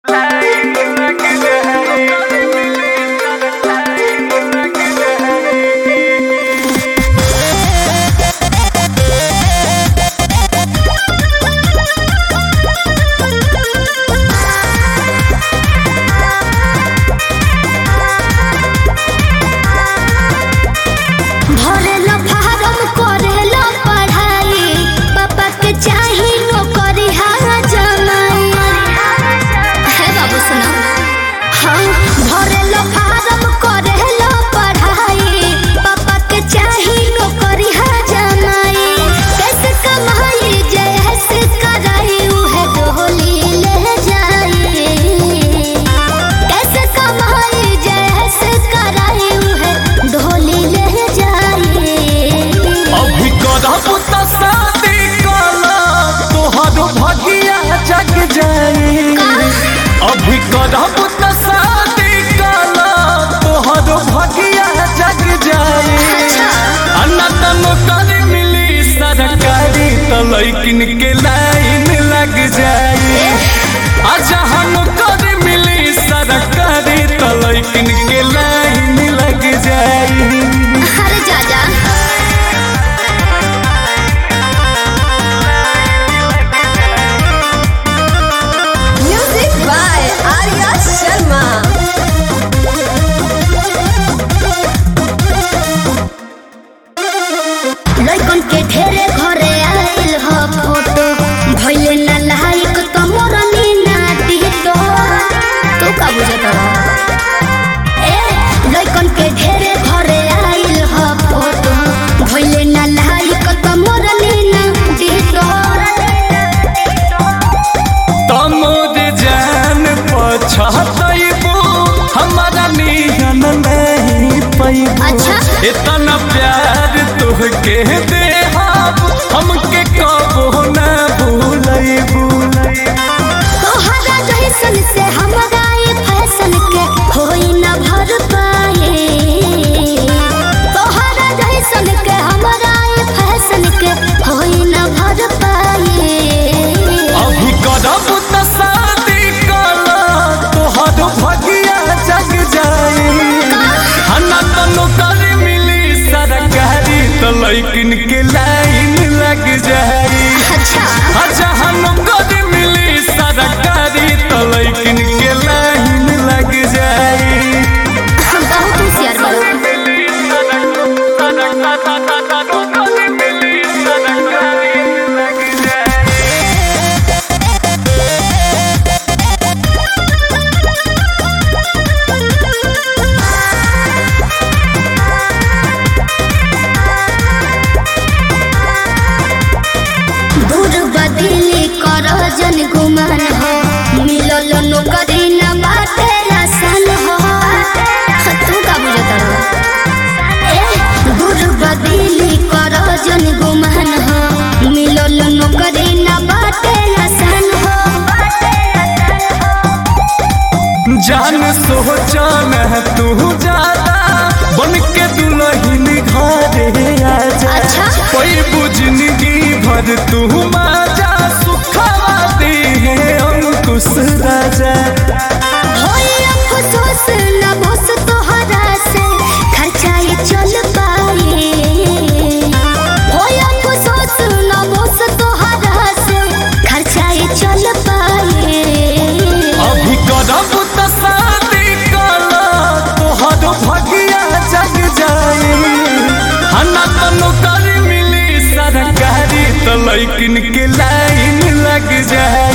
अभी करब त शादी काला तोहर भगिया जग जाई। अन्ना त नौकरी मिली सरकारी त लइकिन के लाइन लग जाई। जहाँ नौकरी मिली सरकारी त लइकिन के लाइन लग जाई। अरे जा म्यूजिक बाय आर्या शर्मा। लइकन के ढेरे घरे आइल ह फोटो भइले ना लाइक त मोरनी ना दितो। तू का बुझत रह लइकन के ढेरे घरे आइल ह फोटो भइले ना लाइक त मोरनी ना दितो। तमोर जान पछतइबो हमारा नियन नहीं पैबो। अच्छा इतना प्यार तुहके देहाब हमके कबो ना भूलइबो। तोहरा जैसन से हमरा ये फैशन के होई ना भर पाए। तोहरा जैसन के हमरा ये फैशन के होई ना भर पाए। अभी करब त शादी काला तोहर भगिया जग जाई। हन्ना त नौकरी मिली सरकारी त लइकिन के लाइन लग जाई। अच्छा जहाँ नौकरी मिली सरकारी त लइकिन के लाइन लग जाई। बहुत होशियार बा। दूर बदली कर जन गुमान हो मिलल नौकरी न बाटे आसान हो। तू का बुझत रह दूर बदली कर जन गुमान हो मिलल नौकरी न बाटे आसान हो। जान सोचन तू ज्यादा बन के दुल्हन घरे आजा। अच्छा कोई जिंदगी भर तू माजा सुखवा दे अंकुश राजा। होई अफसोस न बस तोहरा से खर्चाई चल पाए। होई अफसोस न बस तोहरा से खर्चाई चल पाए। अभी करब त शादी काला तोहर भगिया जग जाई। हन्ना त नौकरी मिली सरकारी त लइकिन के लाइन लग जाई।